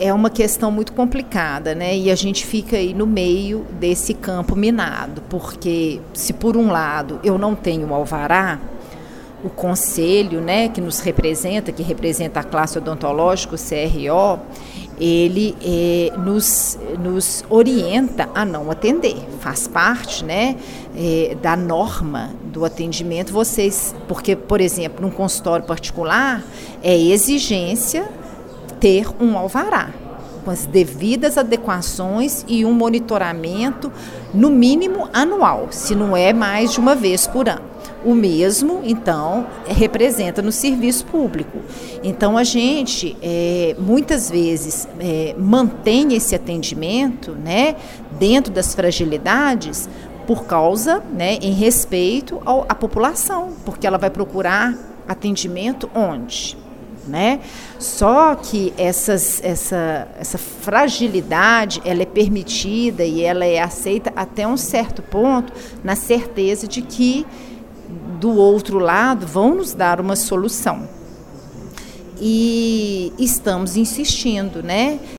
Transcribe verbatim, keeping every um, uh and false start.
é uma questão muito complicada, né? E a gente fica aí no meio desse campo minado, porque se por um lado eu não tenho alvará, o conselho, né, que nos representa, que representa a classe odontológica, o C R O, ele é, nos, nos orienta a não atender. Faz parte, né, é, da norma do atendimento. Vocês, porque, por exemplo, num consultório particular, é exigência ter um alvará, com as devidas adequações e um monitoramento, no mínimo anual, se não é mais de uma vez por ano. O mesmo, então, representa no serviço público. Então, a gente, é, muitas vezes, é, mantém esse atendimento, né, dentro das fragilidades, por causa, né, em respeito ao, à população, porque ela vai procurar atendimento onde? Né? Só que essas, essa, essa fragilidade, ela é permitida e ela é aceita até um certo ponto, na certeza de que do outro lado vão nos dar uma solução. E estamos insistindo, né?